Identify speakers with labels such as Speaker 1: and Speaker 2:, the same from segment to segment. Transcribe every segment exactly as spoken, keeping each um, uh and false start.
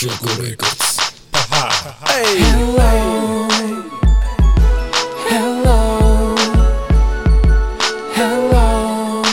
Speaker 1: Circle Records.
Speaker 2: Hey. Hello, hello, hello.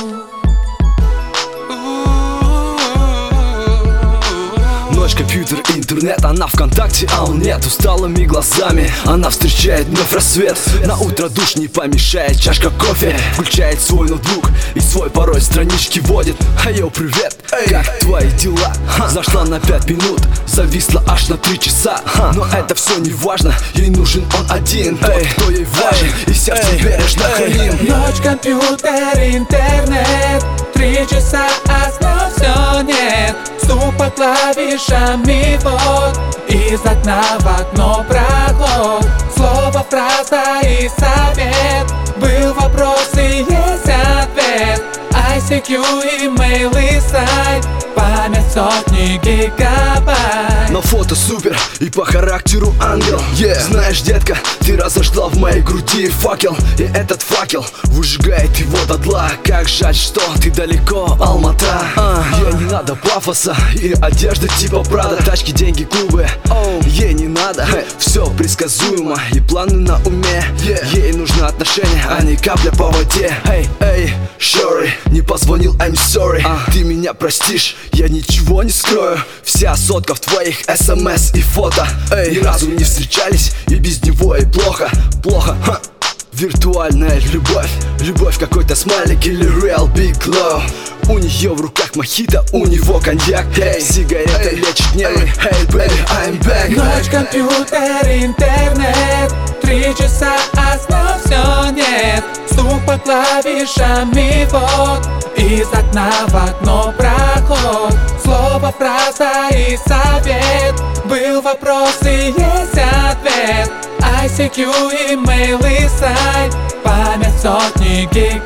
Speaker 2: Ночь, компьютер, интернет, она ВКонтакте, а он нет. Усталыми глазами она встречает вновь рассвет. На утро душ не помешает чашка кофе. Включает свой ноутбук и свой порой странички водит. Айо, привет, эй, как твои дела? Ха. Зашла на пять минут, зависла аж на три часа. Ха. Но это все не важно, ей нужен он один. Тот, эй, кто ей важен, эй, и сердце бережно храним.
Speaker 3: Ночь, компьютер, интернет, три часа, а сна все нет. Стук по клавишам и вот из окна в окно проход. Слово, фраза и совет. Был вопрос и есть ответ. ай си кью, имейл и сайт. Память сотни гигабайт.
Speaker 2: На фото супер и по характеру ангел, yeah. Знаешь, детка, ты разожгла в моей груди факел. И этот факел выжигает его дотла. Как жаль, что ты далеко, Алмата. uh, Ей не надо пафоса и одежда типа Прада. Тачки, деньги, клубы, oh. Ей не надо, hey. Все предсказуемо и планы на уме, yeah. Ей нужно отношение, а не капля по воде. Эй, эй, Шори, не позвонил, I'm sorry. uh. Ты меня простишь, я ничего не скрою. Вся сотка в твоих смс и фото. Эй, ни разу не встречались, и без него и плохо, плохо, ха. Виртуальная любовь, любовь какой-то смайлик или real big love. У нее в руках мохито, у него коньяк. Эй, сигарета лечит нервы. Hey baby, I'm back.
Speaker 3: Ночь, компьютер, интернет, три часа, а сна все нет. Стук по клавишам и вот из окна в окно проход. Слово, фраза и совет. Был вопрос и есть ответ. ай си кью, имейл и сайт. Память сотни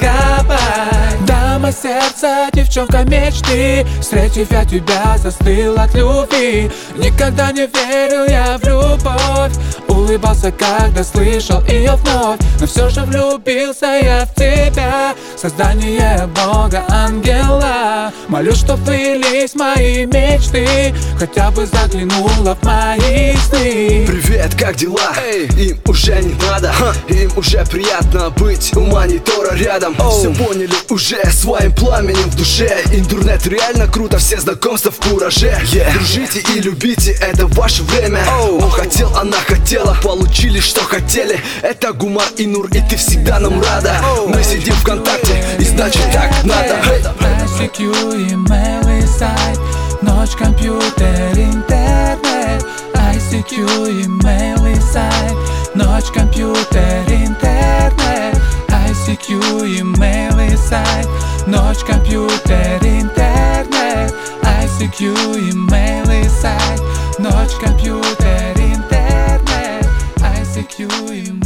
Speaker 3: гигабайт. Дама сердца, девчонка мечты. Встретив я тебя, застыл от любви. Никогда не верил я в любовь. Улыбался, когда слышал ее вновь. Но все же влюбился я в тебя. Создание Бога, ангела. Молю, чтоб вылились мои мечты. Хотя бы заглянула в мои сны.
Speaker 2: Привет, как дела? Эй, им уже не надо, ха. Им уже приятно быть у монитора рядом. oh. Все поняли уже своим пламенем в душе. Интернет реально круто, все знакомства в кураже, yeah. Дружите и любите, это ваше время. oh. Он хотел, она хотела, получили, что хотели. Это Гумар и Нур, и ты всегда нам рада. oh. Мы сидим ВКонтакте, и значит так надо.
Speaker 3: ай си кью, имейл и сайт. Ночь, компьютер, интернет. ай си кью, имейл и сайт. Ночь, компьютер, интернет. ай си кью, имейл и сайт. Ночь, компьютер, интернет. ай си кью, имейл и сайт. Ночь, компьютер, интернет. ай си кью, имейл.